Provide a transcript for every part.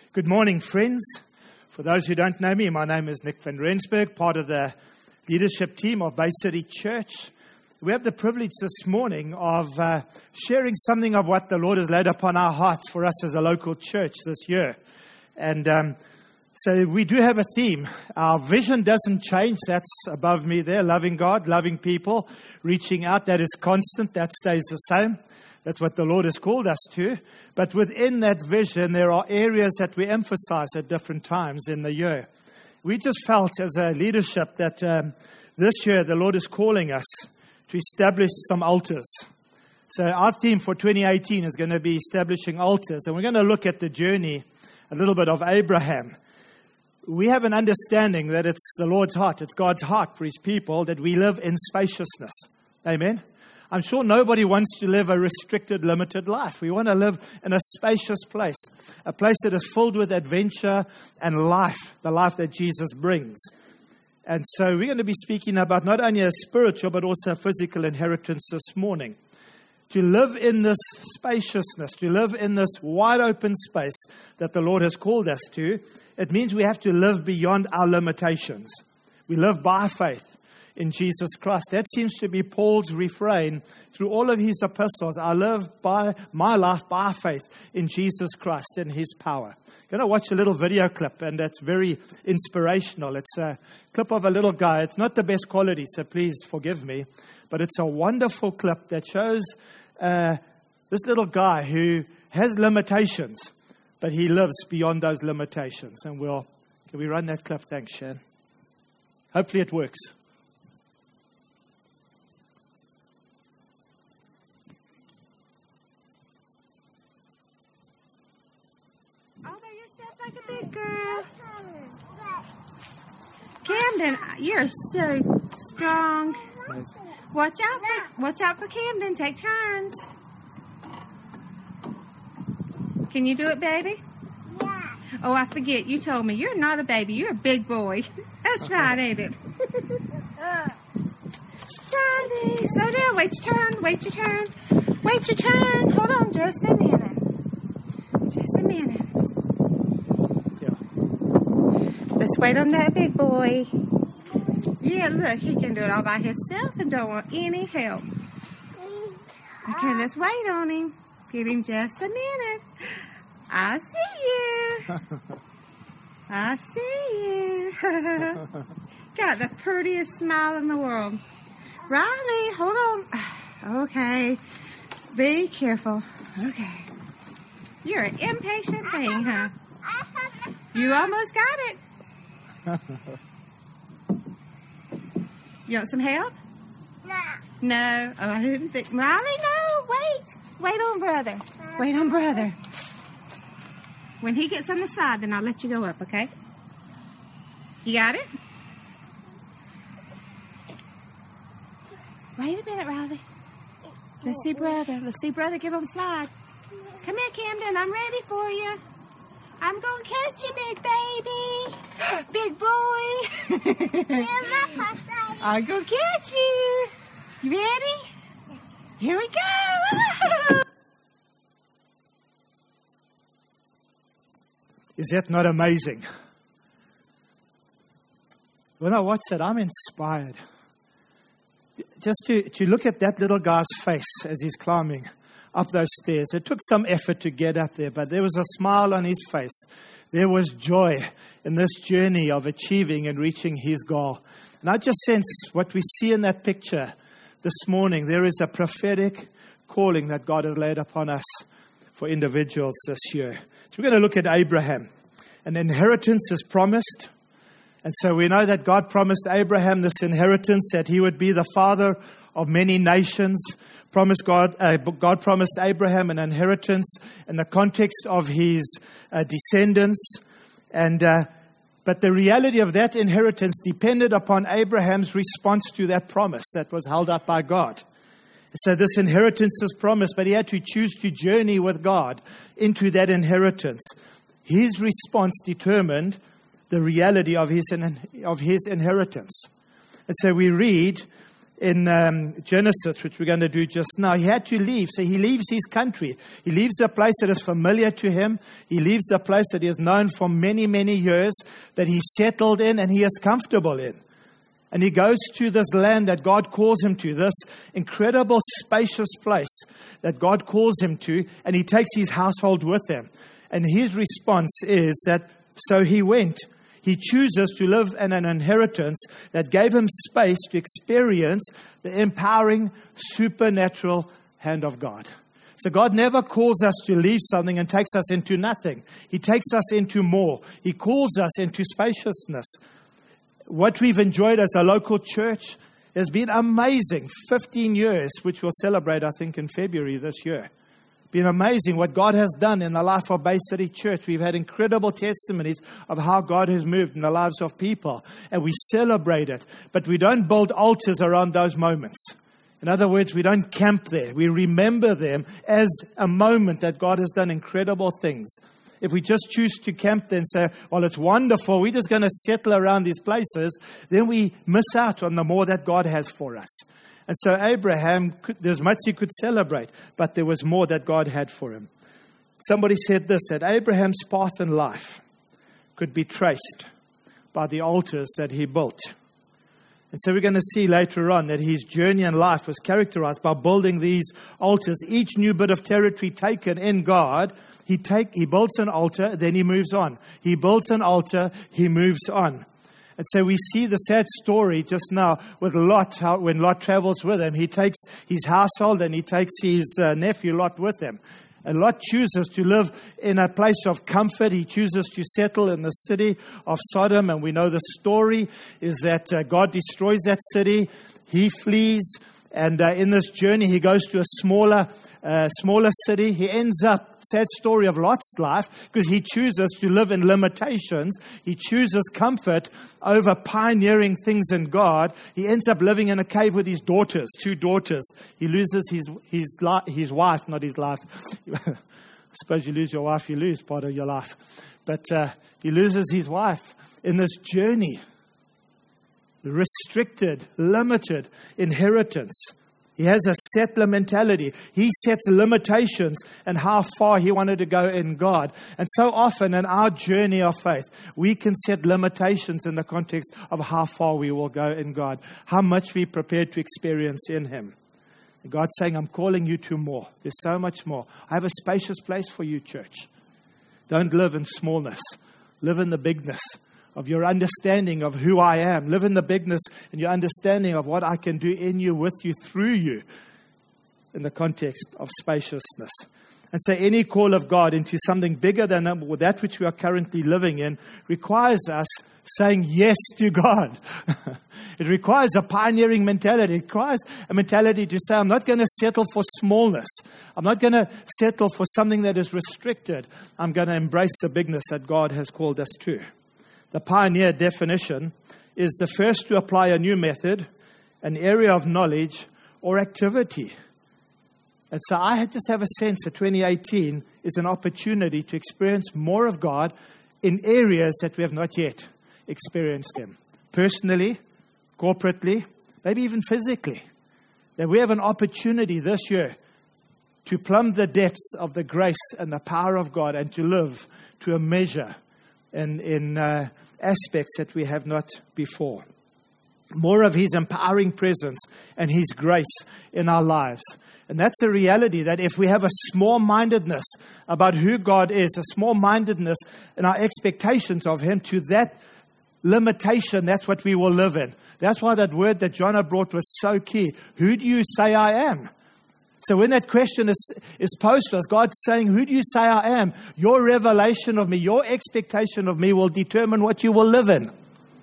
Good morning, friends. For those who don't know me, my name is Nick van Rensburg, part of the leadership team of Bay City Church. We have the privilege this morning of sharing something of what the Lord has laid upon our hearts for us as a local church this year. And so we do have a theme. Our vision doesn't change. That's above me there. Loving God, loving people, reaching out. That is constant. That stays the same. That's what the Lord has called us to. But within that vision, there are areas that we emphasize at different times in the year. We just felt as a leadership that this year the Lord is calling us to establish some altars. So our theme for 2018 is going to be establishing altars. And we're going to look at the journey, a little bit of Abraham. We have an understanding that it's the Lord's heart, it's God's heart for His people, that we live in spaciousness. Amen? I'm sure nobody wants to live a restricted, limited life. We want to live in a spacious place, a place that is filled with adventure and life, the life that Jesus brings. And so we're going to be speaking about not only a spiritual, but also a physical inheritance this morning. To live in this spaciousness, to live in this wide open space that the Lord has called us to, it means we have to live beyond our limitations. We live by faith in Jesus Christ. That seems to be Paul's refrain through all of his epistles. I live by my life by faith in Jesus Christ and His power. I'm going to watch a little video clip, and that's very inspirational. It's a clip of a little guy. It's not the best quality, so please forgive me. But it's a wonderful clip that shows this little guy who has limitations, but he lives beyond those limitations. And can we run that clip? Thanks, Shan. Hopefully it works. Like a big girl. Camden, you're so strong. Watch out for Camden. Take turns. Can you do it, baby? Yeah. Oh, I forget. You told me you're not a baby. You're a big boy. That's right, ain't it? Riley, slow down. Wait your turn. Wait your turn. Wait your turn. Hold on just a minute. Just a minute. Let's wait on that big boy. Yeah, look, he can do it all by himself and don't want any help. Okay, let's wait on him. Give him just a minute. I see you. I see you. Got the prettiest smile in the world. Riley, hold on. Okay. Be careful. Okay. You're an impatient thing, huh? You almost got it. You want some help? No. Oh, I didn't think. Riley, no. Wait. Wait on brother. Wait on brother. When he gets on the side, then I'll let you go up, okay? You got it? Wait a minute, Riley. Let's see brother. Let's see brother get on the slide. Come here, Camden. I'm ready for you. I'm going to catch you, big baby. Big boy. I'm going to catch you. You ready? Here we go. Is that not amazing? When I watch that, I'm inspired. Just to look at that little guy's face as he's climbing up those stairs. It took some effort to get up there, but there was a smile on his face. There was joy in this journey of achieving and reaching his goal. And I just sense what we see in that picture this morning. There is a prophetic calling that God has laid upon us for individuals this year. So we're going to look at Abraham. An inheritance is promised. And so we know that God promised Abraham this inheritance, that he would be the father of many nations. God promised Abraham an inheritance in the context of his descendants. But the reality of that inheritance depended upon Abraham's response to that promise that was held up by God. So this inheritance is promised, but he had to choose to journey with God into that inheritance. His response determined the reality of his inheritance. And so we read in Genesis, which we're going to do just now, he had to leave. So he leaves his country. He leaves a place that is familiar to him. He leaves a place that he has known for many, many years, that he's settled in and he is comfortable in. And he goes to this land that God calls him to, this incredible, spacious place that God calls him to, and he takes his household with him. And his response is that, so he went. He chooses to live in an inheritance that gave him space to experience the empowering, supernatural hand of God. So God never calls us to leave something and takes us into nothing. He takes us into more. He calls us into spaciousness. What we've enjoyed as a local church has been amazing. 15 years, which we'll celebrate, I think, in February this year. Been amazing what God has done in the life of Bay City Church. We've had incredible testimonies of how God has moved in the lives of people. And we celebrate it. But we don't build altars around those moments. In other words, we don't camp there. We remember them as a moment that God has done incredible things. If we just choose to camp there and say, well, it's wonderful, we're just going to settle around these places, then we miss out on the more that God has for us. And so Abraham, there's much he could celebrate, but there was more that God had for him. Somebody said this, that Abraham's path in life could be traced by the altars that he built. And so we're going to see later on that his journey in life was characterized by building these altars. Each new bit of territory taken in God, he builds an altar, then he moves on. He builds an altar, he moves on. And so we see the sad story just now with Lot, how when Lot travels with him, he takes his household and he takes his nephew Lot with him. And Lot chooses to live in a place of comfort. He chooses to settle in the city of Sodom. And we know the story is that God destroys that city. He flees. And in this journey, he goes to a smaller city. He ends up, sad story of Lot's life, because he chooses to live in limitations. He chooses comfort over pioneering things in God. He ends up living in a cave with his daughters, 2 daughters. He loses his wife, not his life. I suppose you lose your wife, you lose part of your life. But he loses his wife in this journey. Restricted, limited inheritance. He has a settler mentality. He sets limitations and how far he wanted to go in God. And so often in our journey of faith, we can set limitations in the context of how far we will go in God, how much we're prepared to experience in Him. And God's saying, I'm calling you to more. There's so much more. I have a spacious place for you, church. Don't live in smallness. Live in the bigness of your understanding of who I am. Live in the bigness and your understanding of what I can do in you, with you, through you, in the context of spaciousness. And so any call of God into something bigger than that which we are currently living in requires us saying yes to God. It requires a pioneering mentality. It requires a mentality to say, I'm not going to settle for smallness. I'm not going to settle for something that is restricted. I'm going to embrace the bigness that God has called us to. The pioneer definition is the first to apply a new method, an area of knowledge, or activity. And so I just have a sense that 2018 is an opportunity to experience more of God in areas that we have not yet experienced Him. Personally, corporately, maybe even physically. That we have an opportunity this year to plumb the depths of the grace and the power of God and to live to a measure in aspects that we have not before. More of His empowering presence and His grace in our lives. And that's a reality, that if we have a small-mindedness about who God is, a small-mindedness in our expectations of Him, to that limitation, that's what we will live in. That's why that word that Jonah brought was so key. Who do you say I am? So when that question is posed to us, God's saying, who do you say I am? Your revelation of me, your expectation of me will determine what you will live in.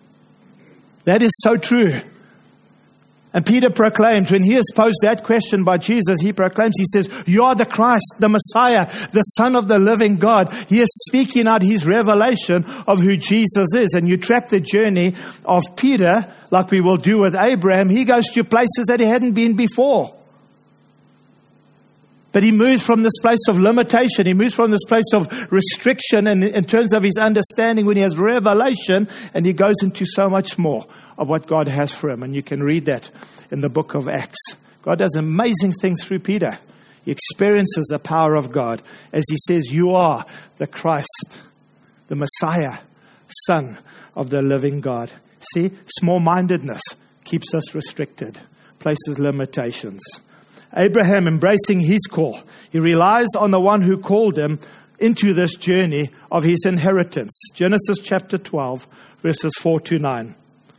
That is so true. And Peter proclaims, when he is posed that question by Jesus, he proclaims, he says, you are the Christ, the Messiah, the Son of the living God. He is speaking out his revelation of who Jesus is. And you track the journey of Peter, like we will do with Abraham. He goes to places that he hadn't been before. But he moves from this place of limitation. He moves from this place of restriction and in terms of his understanding when he has revelation, and he goes into so much more of what God has for him. And you can read that in the book of Acts. God does amazing things through Peter. He experiences the power of God as he says, "You are the Christ, the Messiah, Son of the living God." See, small-mindedness keeps us restricted, places limitations. Abraham embracing his call. He relies on the one who called him into this journey of his inheritance. Genesis chapter 12, verses 4 to 9.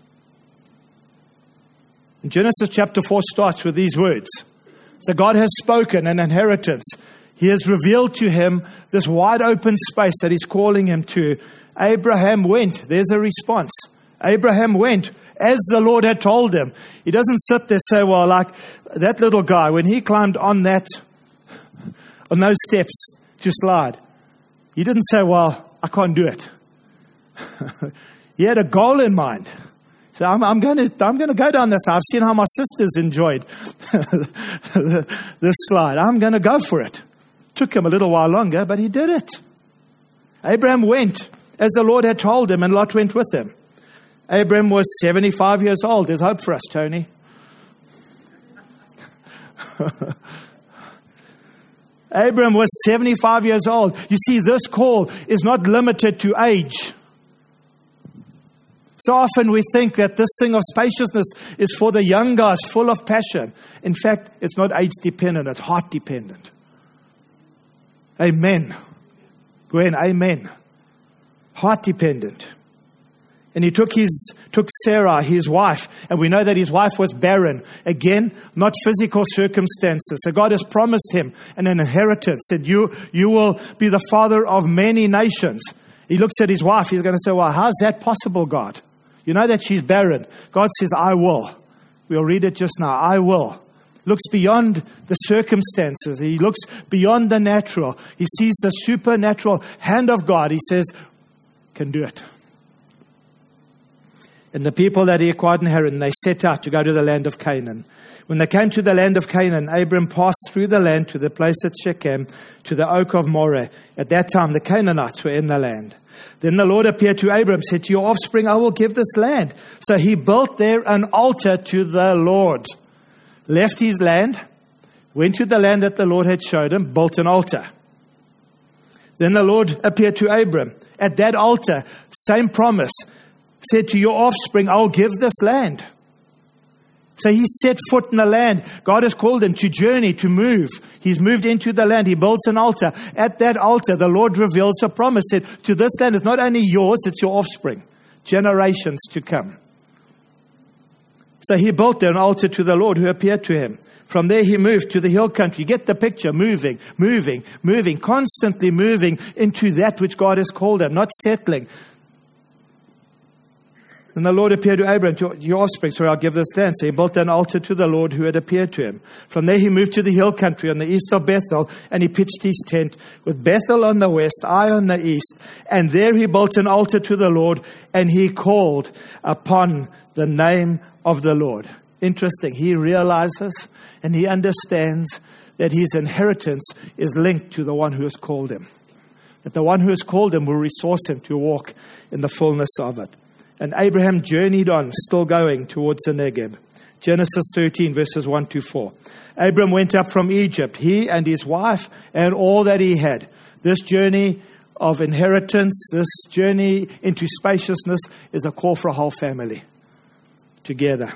And Genesis chapter 4 starts with these words. So God has spoken an inheritance. He has revealed to him this wide open space that he's calling him to. Abraham went. There's a response. Abraham went as the Lord had told him. He doesn't sit there and say, well, like that little guy, when he climbed on those steps to slide, he didn't say, well, I can't do it. He had a goal in mind. So I'm going to go down this. I've seen how my sisters enjoyed this slide. I'm going to go for it. Took him a little while longer, but he did it. Abraham went as the Lord had told him, and Lot went with him. Abraham was 75 years old. There's hope for us, Tony. Abraham was 75 years old. You see, this call is not limited to age. So often we think that this thing of spaciousness is for the young guys full of passion. In fact, it's not age dependent, it's heart dependent. Amen. Gwen, amen. Heart dependent. And he took Sarah, his wife, and we know that his wife was barren. Again, not physical circumstances. So God has promised him an inheritance. Said, you will be the father of many nations. He looks at his wife, he's going to say, well, how's that possible, God? You know that she's barren. God says, I will. We'll read it just now. I will. Looks beyond the circumstances. He looks beyond the natural. He sees the supernatural hand of God. He says, can do it. And the people that he acquired in Haran, they set out to go to the land of Canaan. When they came to the land of Canaan, Abram passed through the land to the place at Shechem, to the oak of Moreh. At that time, the Canaanites were in the land. Then the Lord appeared to Abram, said, to your offspring I will give this land. So he built there an altar to the Lord. Left his land, went to the land that the Lord had showed him, built an altar. Then the Lord appeared to Abram. At that altar, same promise, said to your offspring, I will give this land. So he set foot in the land. God has called him to journey, to move. He's moved into the land. He builds an altar. At that altar, the Lord reveals a promise. Said, to this land is not only yours, it's your offspring. Generations to come. So he built there an altar to the Lord who appeared to him. From there he moved to the hill country. You get the picture. Moving, constantly moving into that which God has called him, not settling. And the Lord appeared to Abraham, to your offspring, so I'll give this land. So he built an altar to the Lord who had appeared to him. From there he moved to the hill country on the east of Bethel, and he pitched his tent with Bethel on the west, Ai on the east. And there he built an altar to the Lord, and he called upon the name of the Lord. Interesting. He realizes and he understands that his inheritance is linked to the one who has called him. That the one who has called him will resource him to walk in the fullness of it. And Abraham journeyed on, still going towards the Negeb. Genesis 13, verses 1 to 4. Abram went up from Egypt, he and his wife and all that he had. This journey of inheritance, this journey into spaciousness is a call for a whole family together.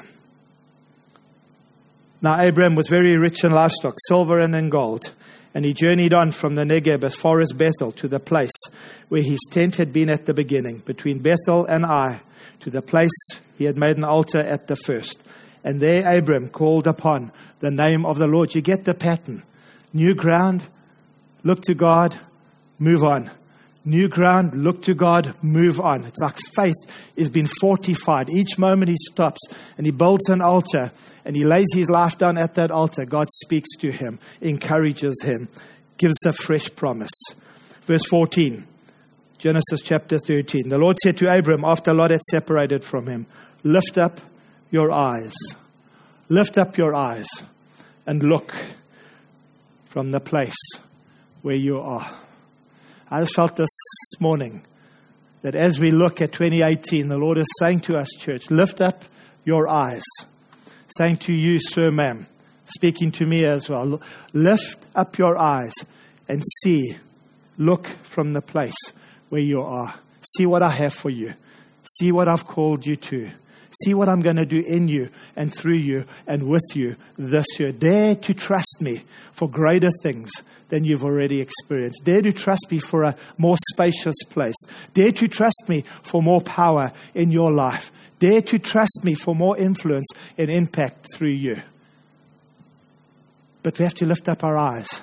Now Abram was very rich in livestock, silver and in gold. And he journeyed on from the Negeb as far as Bethel, to the place where his tent had been at the beginning, between Bethel and Ai, to the place he had made an altar at the first. And there Abram called upon the name of the Lord. You get the pattern. New ground, look to God, move on. New ground, look to God, move on. It's like faith is being fortified. Each moment he stops and he builds an altar and he lays his life down at that altar. God speaks to him, encourages him, gives a fresh promise. Verse 14, Genesis chapter 13. The Lord said to Abram after Lot had separated from him, lift up your eyes. Lift up your eyes and look from the place where you are. I just felt this morning that as we look at 2018, the Lord is saying to us, church, lift up your eyes. Saying to you, sir, ma'am, speaking to me as well, lift up your eyes and see, look from the place where you are. See what I have for you. See what I've called you to. See what I'm going to do in you and through you and with you this year. Dare to trust me for greater things than you've already experienced. Dare to trust me for a more spacious place. Dare to trust me for more power in your life. Dare to trust me for more influence and impact through you. But we have to lift up our eyes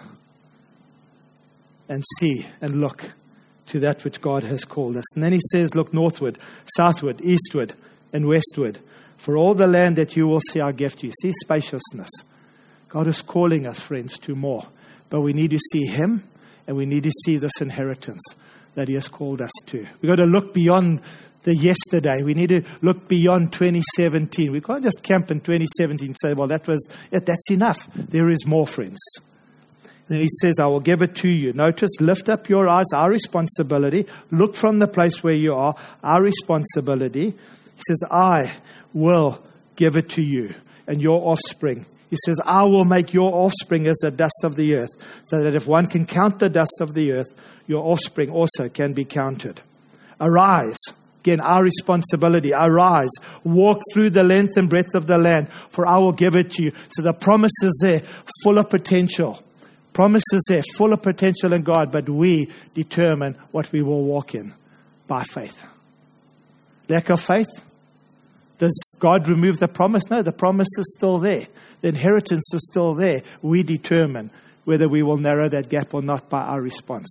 and see and look to that which God has called us. And then he says, look northward, southward, eastward, and westward. For all the land that you will see, I give to you. See spaciousness. God is calling us, friends, to more. But we need to see him, and we need to see this inheritance that he has called us to. We've got to look beyond the yesterday. We need to look beyond 2017. We can't just camp in 2017 and say, well, that was it. That's enough. There is more, friends. Then he says, I will give it to you. Notice, lift up your eyes, our responsibility. Look from the place where you are, our responsibility. He says, I will give it to you and your offspring. He says, I will make your offspring as the dust of the earth, so that if one can count the dust of the earth, your offspring also can be counted. Arise. Again, our responsibility. Arise. Walk through the length and breadth of the land, for I will give it to you. So the promise is there, full of potential. Promises there, full of potential in God, but we determine what we will walk in by faith. Lack of faith? Does God remove the promise? No, the promise is still there. The inheritance is still there. We determine whether we will narrow that gap or not by our response.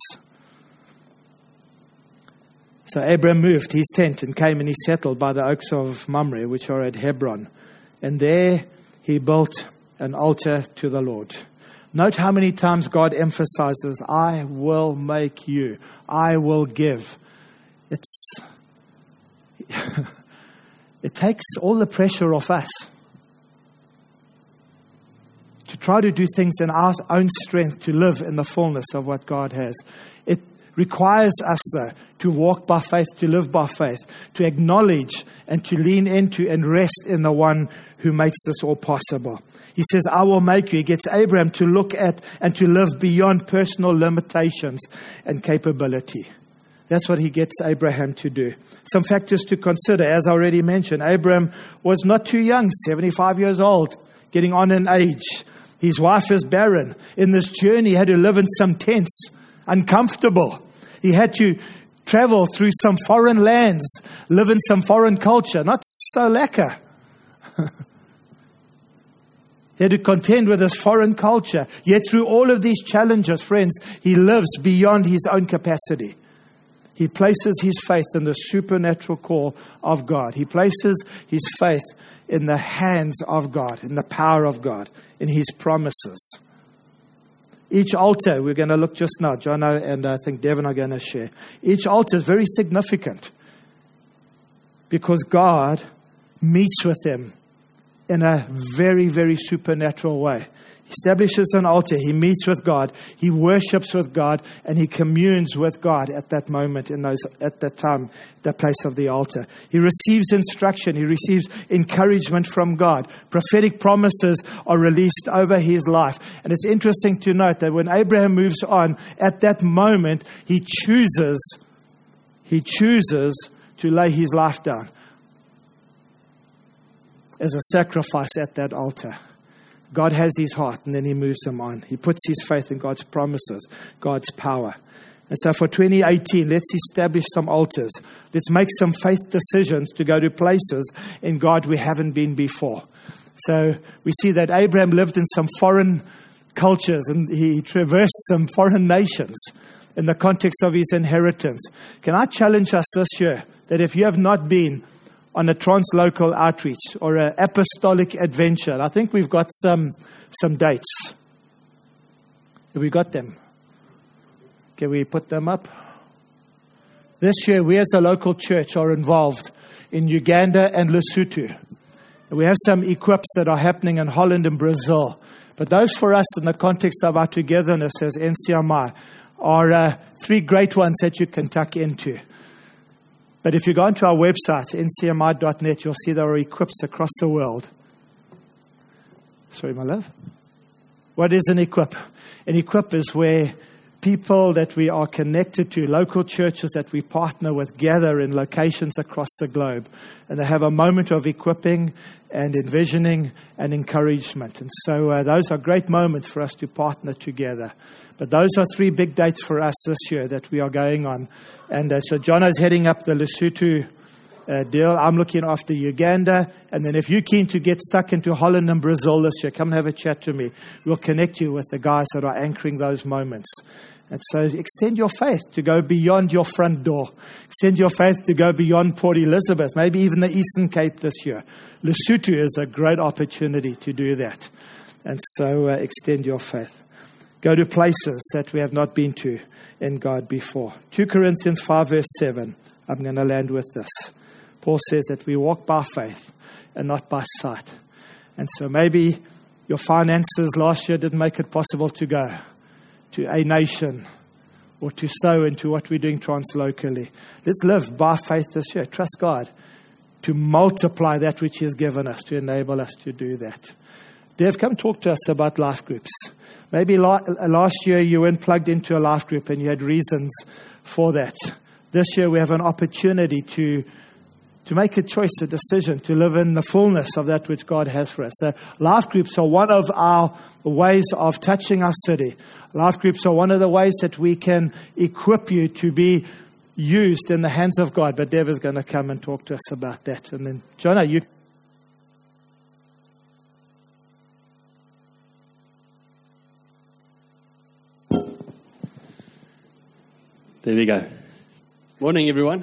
So Abram moved his tent and came and he settled by the oaks of Mamre, which are at Hebron. And there he built an altar to the Lord. Note how many times God emphasizes, I will make you. I will give. It takes all the pressure off us to try to do things in our own strength to live in the fullness of what God has. It requires us, though, to walk by faith, to live by faith, to acknowledge and to lean into and rest in the one who makes this all possible. He says, I will make you. He gets Abraham to look at and to live beyond personal limitations and capability. That's what he gets Abraham to do. Some factors to consider. As I already mentioned, Abraham was not too young, 75 years old, getting on in age. His wife is barren. In this journey, he had to live in some tents, uncomfortable. He had to travel through some foreign lands, live in some foreign culture, not so lekker. He had to contend with this foreign culture. Yet through all of these challenges, friends, he lives beyond his own capacity. He places his faith in the supernatural call of God. He places his faith in the hands of God, in the power of God, in his promises. Each altar, we're going to look just now, Jono and I think Devin are going to share. Each altar is very significant because God meets with them in a very, very supernatural way. He establishes an altar. He meets with God. He worships with God, and he communes with God at that moment, at that time, the place of the altar. He receives instruction. He receives encouragement from God. Prophetic promises are released over his life. And it's interesting to note that when Abraham moves on, at that moment, he chooses to lay his life down as a sacrifice at that altar. God has his heart, and then he moves him on. He puts his faith in God's promises, God's power. And so for 2018, let's establish some altars. Let's make some faith decisions to go to places in God we haven't been before. So we see that Abraham lived in some foreign cultures, and he traversed some foreign nations in the context of his inheritance. Can I challenge us this year that if you have not been on a translocal outreach or an apostolic adventure, I think we've got some dates. Have we got them? Can we put them up? This year, we as a local church are involved in Uganda and Lesotho. We have some equips that are happening in Holland and Brazil. But those for us in the context of our togetherness as NCMI are 3 great ones that you can tuck into. But if you go onto our website, ncmi.net, you'll see there are equips across the world. Sorry, my love. What is an equip? An equip is where people that we are connected to, local churches that we partner with, gather in locations across the globe. And they have a moment of equipping and envisioning and encouragement. And so those are great moments for us to partner together. But those are 3 big dates for us this year that we are going on. And so Jono's heading up the Lesotho deal. I'm looking after Uganda. And then if you're keen to get stuck into Holland and Brazil this year, come and have a chat to me. We'll connect you with the guys that are anchoring those moments. And so extend your faith to go beyond your front door. Extend your faith to go beyond Port Elizabeth, maybe even the Eastern Cape this year. Lesotho is a great opportunity to do that. And so extend your faith. Go to places that we have not been to in God before. 2 Corinthians 5 verse 7. I'm going to land with this. Paul says that we walk by faith and not by sight. And so maybe your finances last year didn't make it possible to go to a nation or to sow into what we're doing translocally. Let's live by faith this year. Trust God to multiply that which He has given us, to enable us to do that. Dev, come talk to us about life groups. Maybe last year you weren't plugged into a life group and you had reasons for that. This year we have an opportunity to make a choice, a decision, to live in the fullness of that which God has for us. So life groups are one of our ways of touching our city. Life groups are one of the ways that we can equip you to be used in the hands of God. But Dev is going to come and talk to us about that. And then, Jono, you... There we go. Morning, everyone.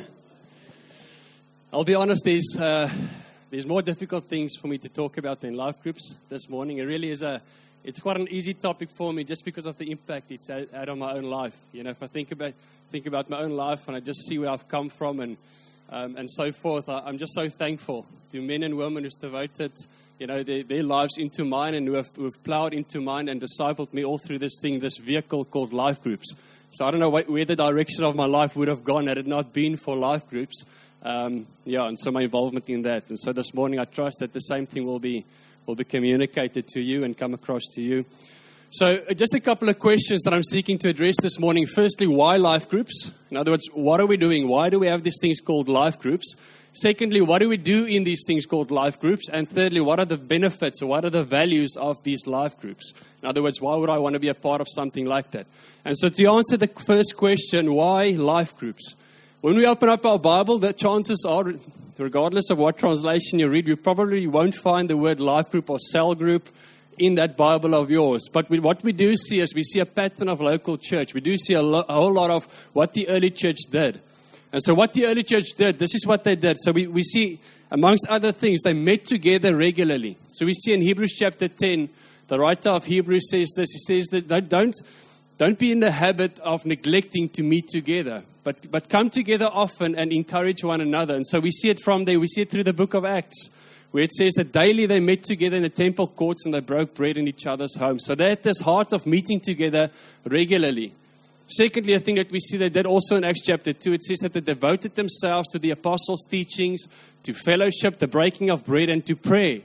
I'll be honest, there's more difficult things for me to talk about than life groups this morning. It really is it's quite an easy topic for me just because of the impact it's had on my own life. You know, if I think about my own life and I just see where I've come from and so forth, I'm just so thankful to men and women who've devoted, you know, their lives into mine and who've plowed into mine and discipled me all through this vehicle called life groups. So I don't know where the direction of my life would have gone had it not been for life groups. And so my involvement in that. And so this morning I trust that the same thing will be communicated to you and come across to you. So just a couple of questions that I'm seeking to address this morning. Firstly, why life groups? In other words, what are we doing? Why do we have these things called life groups? Secondly, what do we do in these things called life groups? And thirdly, what are the benefits or what are the values of these life groups? In other words, why would I want to be a part of something like that? And so to answer the first question, why life groups? When we open up our Bible, the chances are, regardless of what translation you read, you probably won't find the word life group or cell group in that Bible of yours. But what we do see is we see a pattern of local church. We do see a whole lot of what the early church did. And so what the early church did, this is what they did. So we see, amongst other things, they met together regularly. So we see in Hebrews chapter 10, the writer of Hebrews says this. He says that don't be in the habit of neglecting to meet together. But come together often and encourage one another. And so we see it from there. We see it through the book of Acts, where it says that daily they met together in the temple courts and they broke bread in each other's homes. So they had this heart of meeting together regularly. Secondly, a thing that we see they did also in Acts chapter 2, it says that they devoted themselves to the apostles' teachings, to fellowship, the breaking of bread, and to prayer.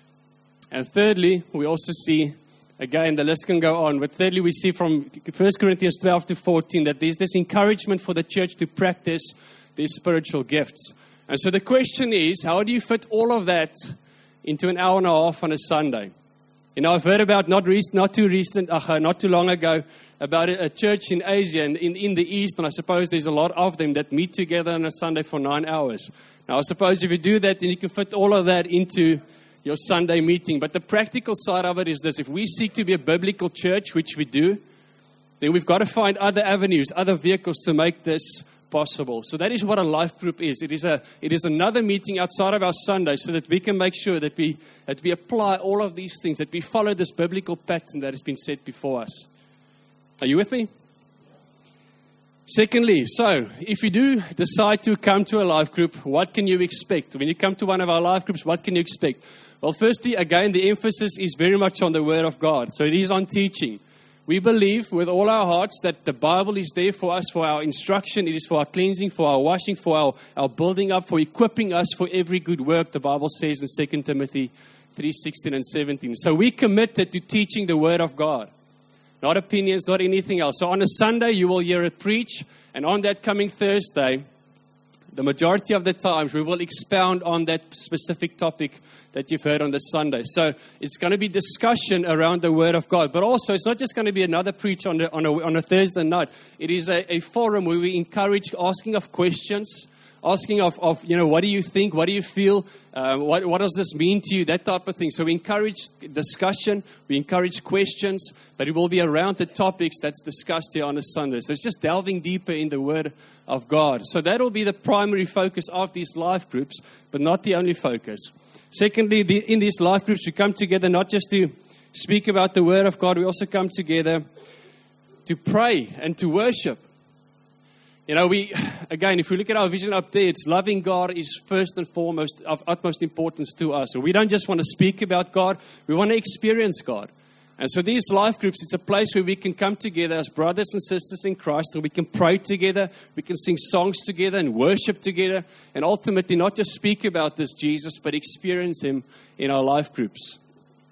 And thirdly, we also see, again, the list can go on, but thirdly, we see from 1 Corinthians 12 to 14 that there's this encouragement for the church to practice their spiritual gifts. And so the question is, how do you fit all of that into an hour and a half on a Sunday? You know, I've heard about not too long ago, about a church in Asia and in the East, and I suppose there's a lot of them that meet together on a Sunday for 9 hours. Now, I suppose if you do that, then you can fit all of that into your Sunday meeting. But the practical side of it is this. If we seek to be a biblical church, which we do, then we've got to find other avenues, other vehicles to make this possible. So that is what a life group is. It is another meeting outside of our Sunday so that we can make sure that we apply all of these things, that we follow this biblical pattern that has been set before us. Are you with me? Secondly, so if you do decide to come to a life group, what can you expect? When you come to one of our life groups, what can you expect? Well, firstly, again, the emphasis is very much on the Word of God. So it is on teaching. We believe with all our hearts that the Bible is there for us, for our instruction. It is for our cleansing, for our washing, for our building up, for equipping us for every good work, the Bible says in 2 Timothy 3:16 and 17. So we're committed to teaching the Word of God. Not opinions, not anything else. So on a Sunday, you will hear it preach. And on that coming Thursday, the majority of the times, we will expound on that specific topic that you've heard on the Sunday. So it's going to be discussion around the Word of God. But also, it's not just going to be another preach on a Thursday night. It is a forum where we encourage asking of questions, asking of what do you think, what do you feel, what does this mean to you, that type of thing. So we encourage discussion, we encourage questions, but it will be around the topics that's discussed here on a Sunday. So it's just delving deeper in the Word of God. So that will be the primary focus of these life groups, but not the only focus. Secondly, in these life groups, we come together not just to speak about the Word of God, we also come together to pray and to worship. If we look at our vision up there, it's loving God is first and foremost of utmost importance to us. So we don't just want to speak about God, we want to experience God. And so these life groups, it's a place where we can come together as brothers and sisters in Christ, and we can pray together, we can sing songs together and worship together, and ultimately not just speak about this Jesus, but experience Him in our life groups.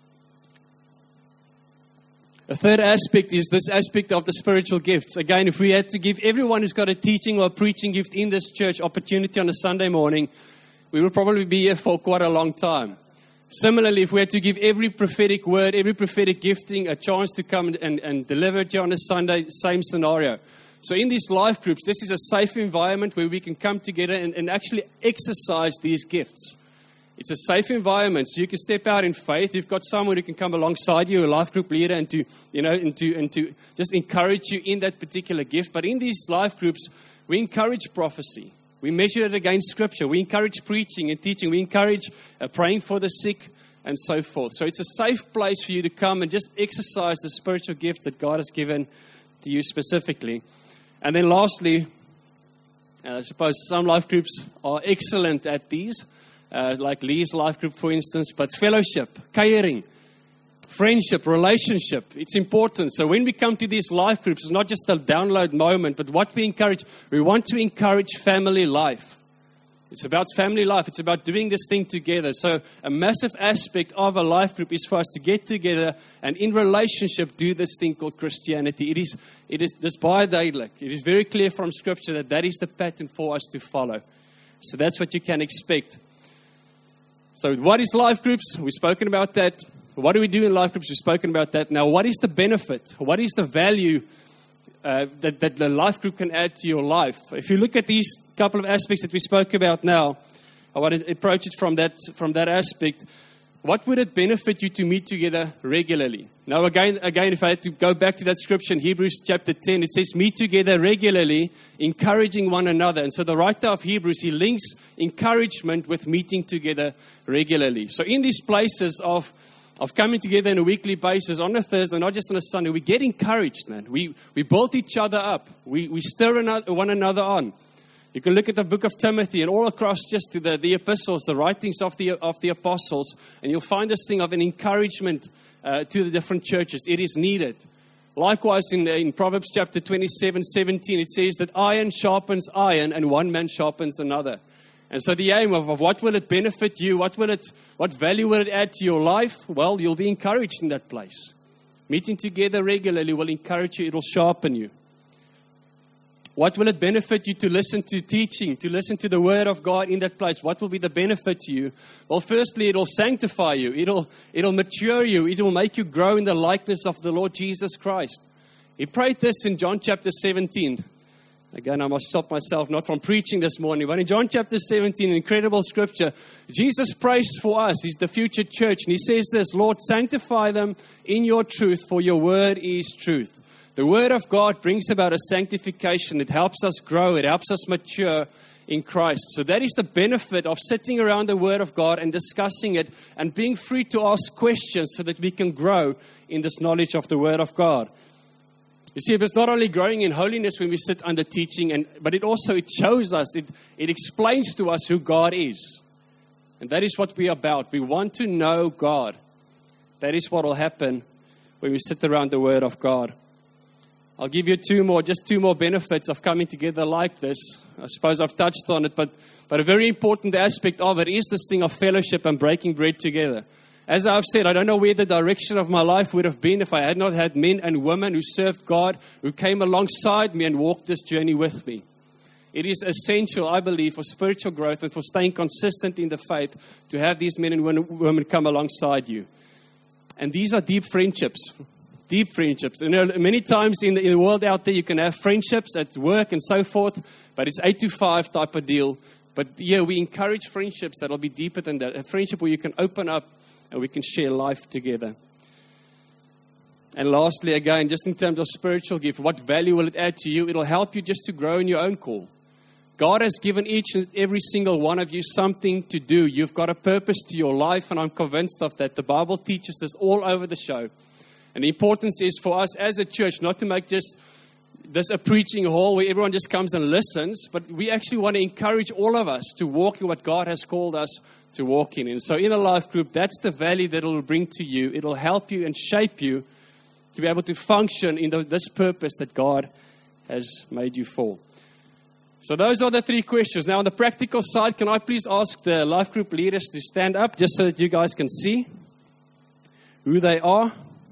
A third aspect is this aspect of the spiritual gifts. Again, if we had to give everyone who's got a teaching or a preaching gift in this church opportunity on a Sunday morning, we will probably be here for quite a long time. Similarly, if we had to give every prophetic word, every prophetic gifting a chance to come and deliver it here on a Sunday, same scenario. So in these life groups, this is a safe environment where we can come together and actually exercise these gifts. It's a safe environment, so you can step out in faith. You've got someone who can come alongside you, a life group leader, and to just encourage you in that particular gift. But in these life groups, we encourage prophecy. We measure it against Scripture. We encourage preaching and teaching. We encourage praying for the sick and so forth. So it's a safe place for you to come and just exercise the spiritual gift that God has given to you specifically. And then lastly, I suppose some life groups are excellent at these. Like Lee's life group, for instance, but fellowship, caring, friendship, relationship, it's important. So when we come to these life groups, it's not just a download moment, but what we encourage, we want to encourage family life. It's about family life. It's about doing this thing together. So a massive aspect of a life group is for us to get together and in relationship do this thing called Christianity. It is this biodalic. It is very clear from Scripture that is the pattern for us to follow. So that's what you can expect. So what is life groups? We've spoken about that. What do we do in life groups? We've spoken about that. Now, what is the benefit? What is the value that the life group can add to your life? If you look at these couple of aspects that we spoke about now, I want to approach it from that aspect. What would it benefit you to meet together regularly? Now, again, if I had to go back to that scripture in Hebrews chapter 10, it says, meet together regularly, encouraging one another. And so the writer of Hebrews, he links encouragement with meeting together regularly. So in these places of coming together on a weekly basis, on a Thursday, not just on a Sunday, we get encouraged, man. We build each other up. We stir one another on. You can look at the book of Timothy and all across just the epistles, the writings of the apostles, and you'll find this thing of an encouragement to the different churches. It is needed. Likewise, in Proverbs chapter 27:17, it says that iron sharpens iron and one man sharpens another. And so the aim of what will it benefit you, what value will it add to your life? Well, you'll be encouraged in that place. Meeting together regularly will encourage you, it will sharpen you. What will it benefit you to listen to teaching, to listen to the Word of God in that place? What will be the benefit to you? Well, firstly, it'll sanctify you. It'll mature you. It will make you grow in the likeness of the Lord Jesus Christ. He prayed this in John chapter 17. Again, I must stop myself not from preaching this morning. But in John chapter 17, incredible scripture, Jesus prays for us. He's the future church. And he says this, Lord, sanctify them in your truth, for your word is truth. The Word of God brings about a sanctification. It helps us grow. It helps us mature in Christ. So that is the benefit of sitting around the Word of God and discussing it and being free to ask questions so that we can grow in this knowledge of the Word of God. You see, it's not only growing in holiness when we sit under teaching, but it shows us, it explains to us who God is. And that is what we are about. We want to know God. That is what will happen when we sit around the Word of God. I'll give you two more benefits of coming together like this. I suppose I've touched on it, but a very important aspect of it is this thing of fellowship and breaking bread together. As I've said, I don't know where the direction of my life would have been if I had not had men and women who served God, who came alongside me and walked this journey with me. It is essential, I believe, for spiritual growth and for staying consistent in the faith to have these men and women come alongside you. And these are deep friendships. Deep friendships. You know, many times in the world out there, you can have friendships at work and so forth, but it's 8 to 5 type of deal. But yeah, we encourage friendships that will be deeper than that. A friendship where you can open up and we can share life together. And lastly, again, just in terms of spiritual gift, what value will it add to you? It'll help you just to grow in your own call. God has given each and every single one of you something to do. You've got a purpose to your life, and I'm convinced of that. The Bible teaches this all over the show. And the importance is for us as a church not to make just this a preaching hall where everyone just comes and listens, but we actually want to encourage all of us to walk in what God has called us to walk in. And so in a life group, that's the value that it will bring to you. It will help you and shape you to be able to function in this purpose that God has made you for. So those are the 3 questions. Now on the practical side, can I please ask the life group leaders to stand up just so that you guys can see who they are?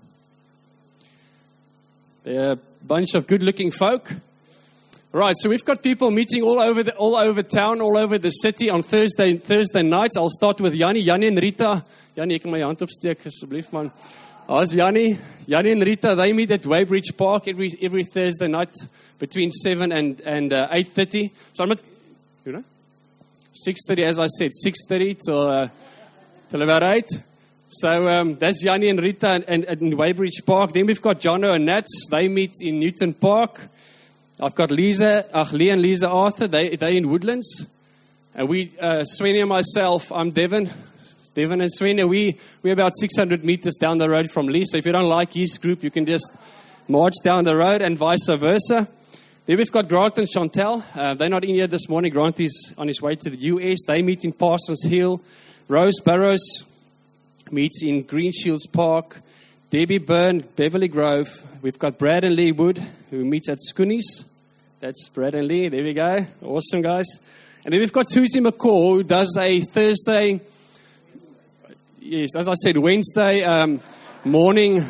They're a bunch of good-looking folk. Right, so we've got people meeting all over town, all over the city on Thursday nights. I'll start with Jannie and Rita. Jannie, ek kan my hand opsteek asseblief man. Daar's Jannie and Rita. They meet at Weybridge Park every Thursday night between 7 and 8:30. So I'm not, 6:30 as I said, 6:30 till about 8. So that's Jannie and Rita in Weybridge Park. Then we've got Jono and Nats. They meet in Newton Park. I've got Lee and Lisa Arthur. They in Woodlands. And Sweni and myself, I'm Devin and Sweni, we're about 600 meters down the road from Lee. So if you don't like his group, you can just march down the road and vice versa. Then we've got Grant and Chantel. They're not in here this morning. Grant is on his way to the US. They meet in Parsons Hill. Rose Burrows meets in Green Shields Park. Debbie Byrne, Beverly Grove. We've got Brad and Lee Wood, who meets at Scoonies. That's Brad and Lee. There we go. Awesome, guys. And then we've got Susie McCall, who does a Thursday, yes, as I said, Wednesday morning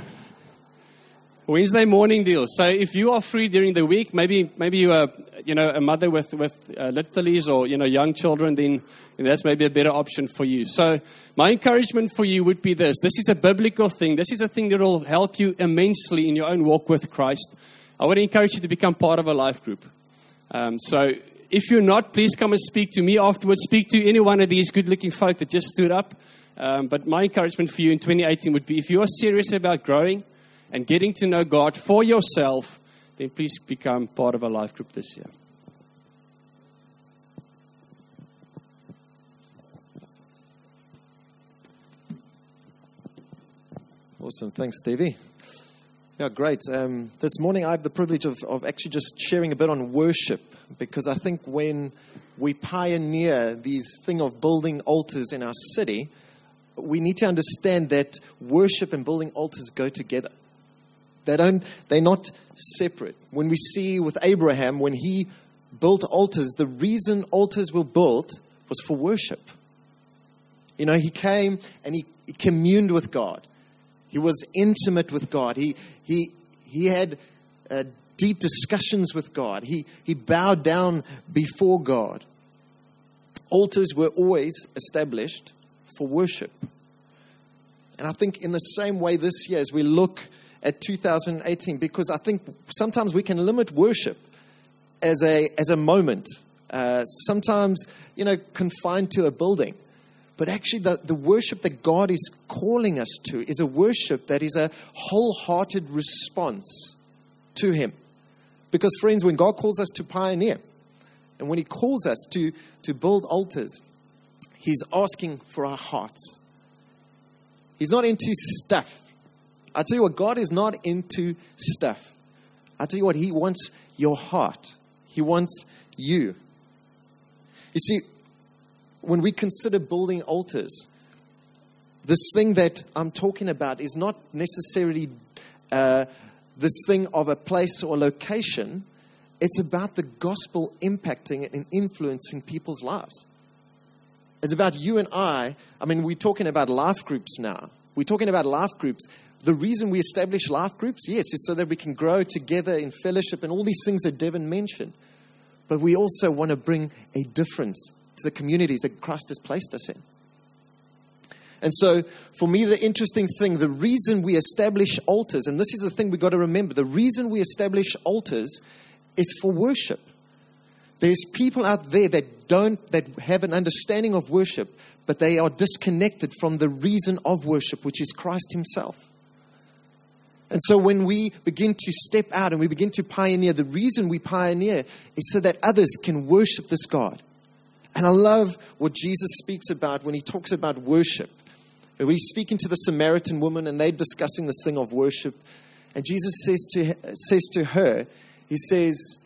deal. So if you are free during the week, maybe you are, a mother with littlies or, young children, then that's maybe a better option for you. So my encouragement for you would be this. This is a biblical thing. This is a thing that will help you immensely in your own walk with Christ. I would encourage you to become part of a life group. So if you're not, please come and speak to me afterwards. Speak to any one of these good-looking folk that just stood up. But my encouragement for you in 2018 would be, if you are serious about growing and getting to know God for yourself, then please become part of a life group this year. Awesome. Thanks, Stevie. Yeah, great. This morning I have the privilege of actually just sharing a bit on worship, because I think when we pioneer these thing of building altars in our city, we need to understand that worship and building altars go together. They're not separate. When we see with Abraham, when he built altars, the reason altars were built was for worship. He came and he communed with God. He was intimate with God. He had deep discussions with God. He bowed down before God. Altars were always established for worship. And I think in the same way this year, as we look at 2018, because I think sometimes we can limit worship as a moment, sometimes confined to a building. But actually the worship that God is calling us to is a worship that is a wholehearted response to Him. Because friends, when God calls us to pioneer, and when He calls us to build altars, He's asking for our hearts. He's not into stuff. I tell you what, God is not into stuff. I tell you what, He wants your heart. He wants you. You see, when we consider building altars, this thing that I'm talking about is not necessarily this thing of a place or location. It's about the gospel impacting and influencing people's lives. It's about you and I. I mean, we're talking about life groups now. We're talking about life groups. The reason we establish life groups, yes, is so that we can grow together in fellowship and all these things that Devin mentioned. But we also want to bring a difference to the communities that Christ has placed us in. And so, for me, the interesting thing, the reason we establish altars, and this is the thing we've got to remember, the reason we establish altars is for worship. There's people out there that have an understanding of worship, but they are disconnected from the reason of worship, which is Christ himself. And so when we begin to step out and we begin to pioneer, the reason we pioneer is so that others can worship this God. And I love what Jesus speaks about when he talks about worship. When he's speaking to the Samaritan woman and they're discussing this thing of worship. And Jesus says to her, he says,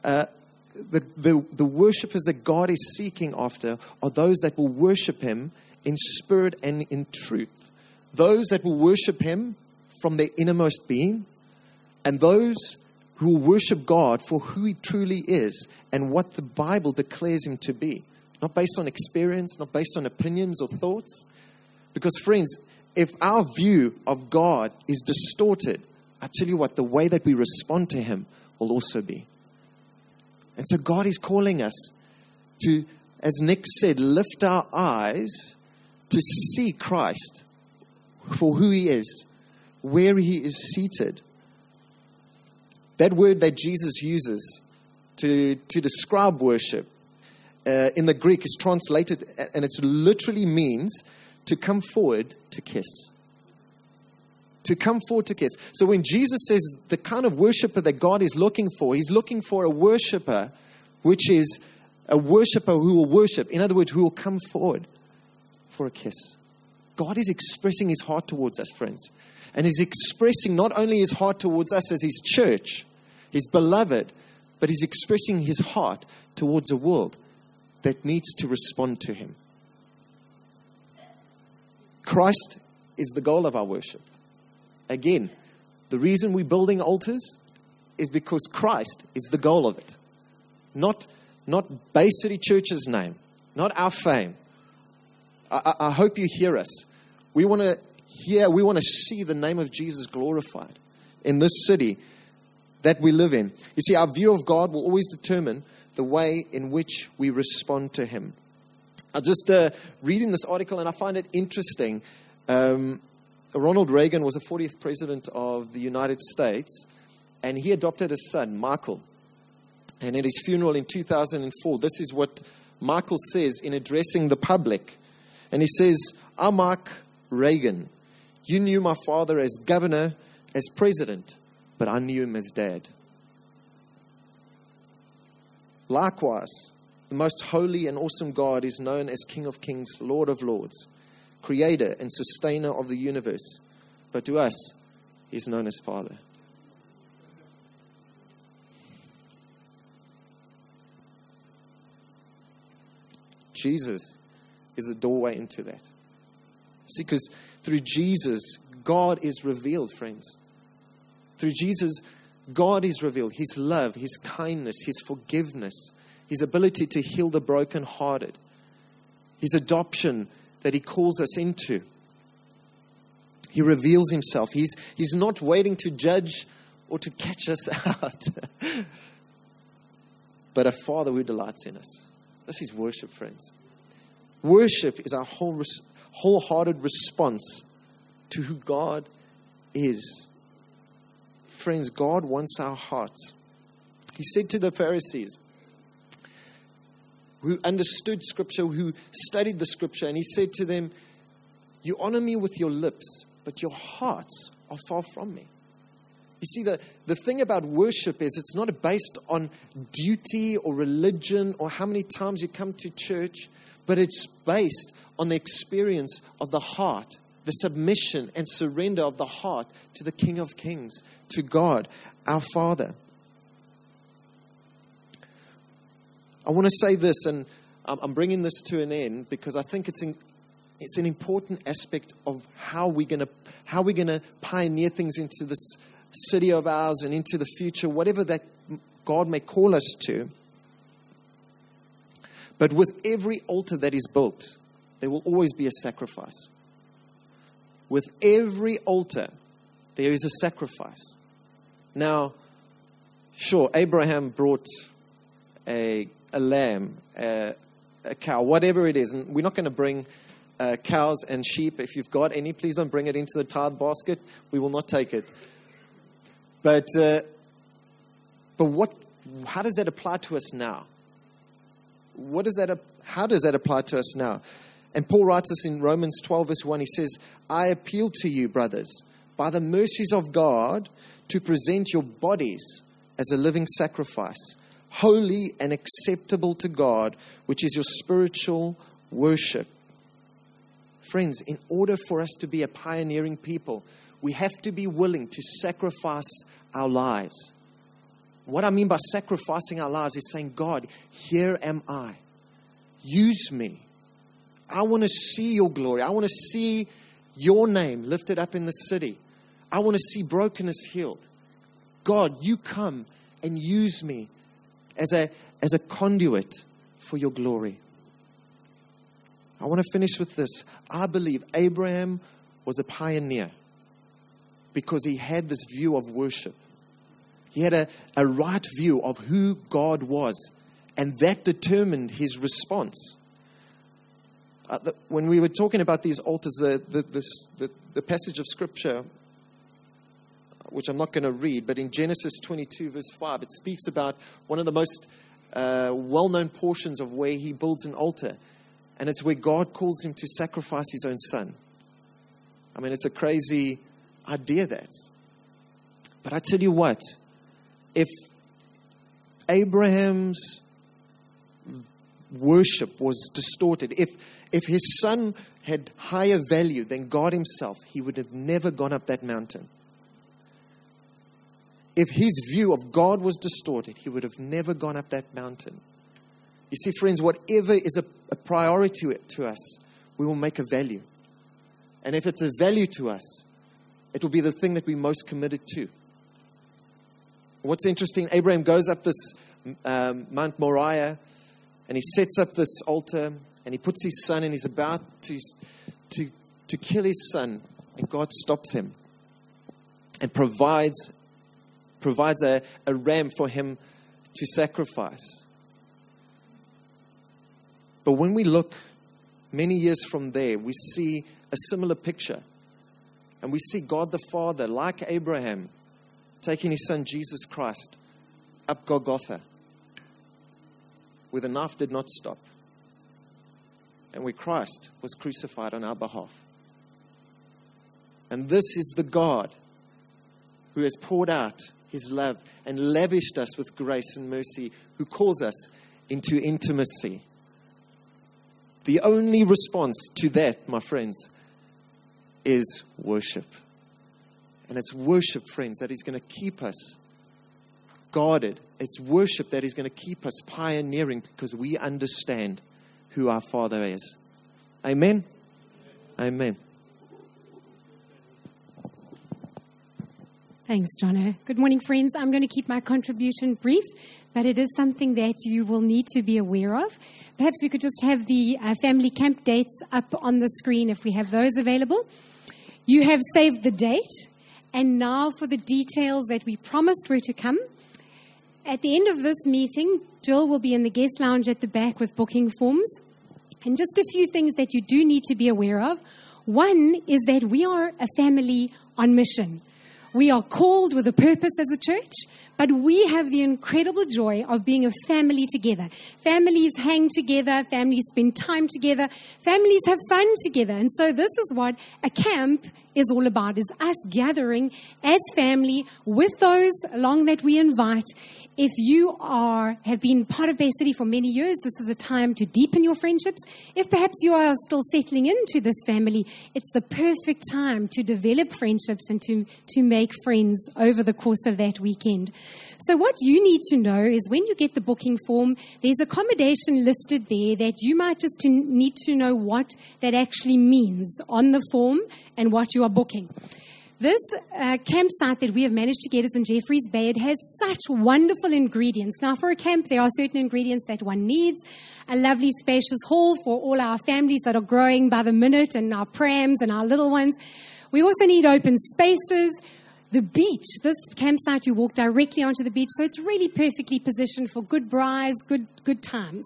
the worshipers that God is seeking after are those that will worship him in spirit and in truth. Those that will worship him from their innermost being, and those who will worship God for who he truly is and what the Bible declares him to be. Not based on experience, not based on opinions or thoughts. Because friends, if our view of God is distorted, I tell you what, the way that we respond to him will also be. And so God is calling us to, as Nick said, lift our eyes to see Christ for who he is, where he is seated. That word that Jesus uses to describe worship in the Greek is translated, and it literally means to come forward to kiss. To come forward to kiss. So when Jesus says the kind of worshiper that God is looking for, he's looking for a worshiper which is a worshiper who will worship. In other words, who will come forward for a kiss. God is expressing his heart towards us, friends. And he's expressing not only his heart towards us as his church, his beloved, but he's expressing his heart towards a world that needs to respond to him. Christ is the goal of our worship. Again, the reason we're building altars is because Christ is the goal of it. Not Bay City Church's name, not our fame. I hope you hear us. We want to see the name of Jesus glorified in this city that we live in. You see, our view of God will always determine the way in which we respond to him. I just reading this article, and I find it interesting. Ronald Reagan was the 40th president of the United States, and he adopted a son, Michael. And at his funeral in 2004, this is what Michael says in addressing the public. And he says, "I'm Mike Reagan. You knew my father as governor, as president, but I knew him as dad. Likewise, the most holy and awesome God is known as King of Kings, Lord of Lords, creator and sustainer of the universe. But to us, he's known as Father." Jesus is the doorway into that. See, because through Jesus, God is revealed, friends. Through Jesus, God is revealed. His love, his kindness, his forgiveness, his ability to heal the brokenhearted, his adoption that he calls us into. He reveals himself. He's not waiting to judge or to catch us out, but a Father who delights in us. This is worship, friends. Worship is our wholehearted response to who God is. Friends, God wants our hearts. He said to the Pharisees, who understood Scripture, who studied the Scripture, and he said to them, "You honor me with your lips, but your hearts are far from me." You see, the thing about worship is it's not based on duty or religion or how many times you come to church, but it's based on the experience of the heart, the submission and surrender of the heart to the King of Kings, to God, our Father. I want to say this, and I'm bringing this to an end because I think it's an important aspect of how we're going to pioneer things into this city of ours and into the future, whatever that God may call us to. But with every altar that is built, there will always be a sacrifice. With every altar, there is a sacrifice. Now, sure, Abraham brought a lamb, a cow, whatever it is. And we're not going to bring cows and sheep. If you've got any, please don't bring it into the tithe basket. We will not take it. But how does that apply to us now? How does that apply to us now? And Paul writes us in Romans 12, verse 1. He says, I appeal to you, brothers, by the mercies of God, to present your bodies as a living sacrifice, holy and acceptable to God, which is your spiritual worship. Friends, in order for us to be a pioneering people, we have to be willing to sacrifice our lives. What I mean by sacrificing our lives is saying, God, here am I. Use me. I want to see your glory. I want to see your name lifted up in the city. I want to see brokenness healed. God, you come and use me as a conduit for your glory. I want to finish with this. I believe Abraham was a pioneer because he had this view of worship. He had a right view of who God was, and that determined his response. When we were talking about these altars, the passage of Scripture, which I'm not going to read, but in Genesis 22, verse 5, it speaks about one of the most well-known portions of where he builds an altar. And it's where God calls him to sacrifice his own son. I mean, it's a crazy idea, that. But I tell you what, if Abraham's worship was distorted, if his son had higher value than God himself, he would have never gone up that mountain. If his view of God was distorted, he would have never gone up that mountain. You see, friends, whatever is a priority to us, we will make a value. And if it's a value to us, it will be the thing that we're most committed to. What's interesting, Abraham goes up this Mount Moriah, and he sets up this altar, and he puts his son, and he's about to kill his son, and God stops him and provides a ram for him to sacrifice. But when we look many years from there, we see a similar picture. And we see God the Father, like Abraham, taking his son Jesus Christ up Golgotha, where the knife did not stop, and where Christ was crucified on our behalf. And this is the God who has poured out his love and lavished us with grace and mercy, who calls us into intimacy. The only response to that, my friends, is worship. And it's worship, friends, that is going to keep us guarded. It's worship that is going to keep us pioneering, because we understand who our Father is. Amen? Amen. Thanks, Jono. Good morning, friends. I'm going to keep my contribution brief, but it is something that you will need to be aware of. Perhaps we could just have the family camp dates up on the screen if we have those available. You have saved the date, and now for the details that we promised were to come. At the end of this meeting, Jill will be in the guest lounge at the back with booking forms. And just a few things that you do need to be aware of. One is that we are a family on mission. We are called with a purpose as a church, but we have the incredible joy of being a family together. Families hang together, families spend time together, families have fun together. And so this is what a camp is all about, is us gathering as family with those along that we invite. If you have been part of Bay City for many years, this is a time to deepen your friendships. If perhaps you are still settling into this family, it's the perfect time to develop friendships and to make friends over the course of that weekend. So what you need to know is when you get the booking form, there's accommodation listed there that you might just need to know what that actually means on the form and what you are booking. This campsite that we have managed to get is in Jeffreys Bay. It has such wonderful ingredients. Now, for a camp, there are certain ingredients that one needs. A lovely spacious hall for all our families that are growing by the minute, and our prams and our little ones. We also need open spaces. The beach, this campsite, you walk directly onto the beach, so it's really perfectly positioned for good braais, good times.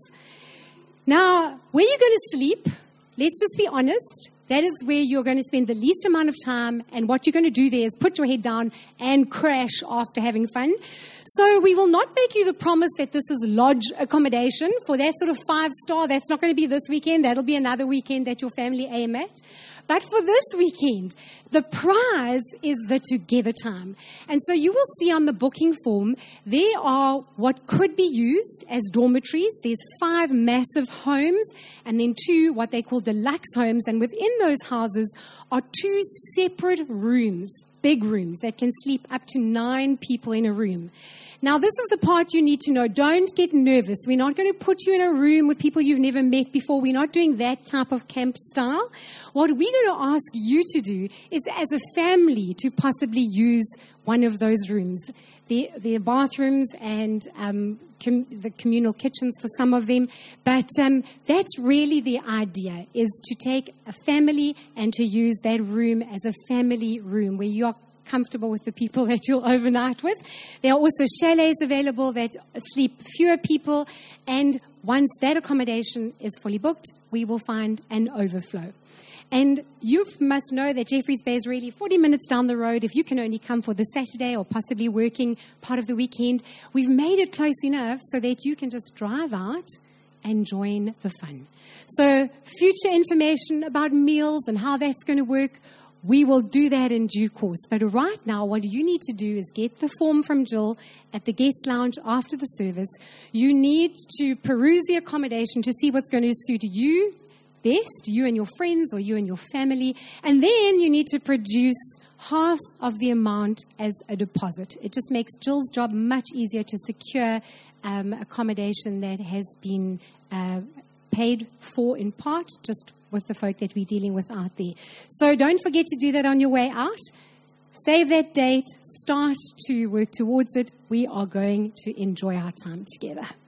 Now, where you're going to sleep, let's just be honest, that is where you're going to spend the least amount of time, and what you're going to do there is put your head down and crash after having fun. So we will not make you the promise that this is lodge accommodation for that sort of 5-star. That's not going to be this weekend. That'll be another weekend that your family aim at. But for this weekend, the prize is the together time. And so you will see on the booking form, there are what could be used as dormitories. There's 5 massive homes and then 2 what they call deluxe homes. And within those houses are 2 separate rooms, big rooms that can sleep up to 9 people in a room. Now, this is the part you need to know. Don't get nervous. We're not going to put you in a room with people you've never met before. We're not doing that type of camp style. What we're going to ask you to do is, as a family, to possibly use one of those rooms. There are bathrooms and the communal kitchens for some of them. But that's really the idea, is to take a family and to use that room as a family room where you are comfortable with the people that you'll overnight with. There are also chalets available that sleep fewer people, and once that accommodation is fully booked, we will find an overflow. And you must know that Jeffreys Bay is really 40 minutes down the road. If you can only come for the Saturday or possibly working part of the weekend, we've made it close enough so that you can just drive out and join the fun. So future information about meals and how that's going to work, we will do that in due course. But right now, what you need to do is get the form from Jill at the guest lounge after the service. You need to peruse the accommodation to see what's going to suit you best, you and your friends or you and your family. And then you need to produce half of the amount as a deposit. It just makes Jill's job much easier to secure accommodation that has been paid for in part, just with the folk that we're dealing with out there. So don't forget to do that on your way out. Save that date. Start to work towards it. We are going to enjoy our time together.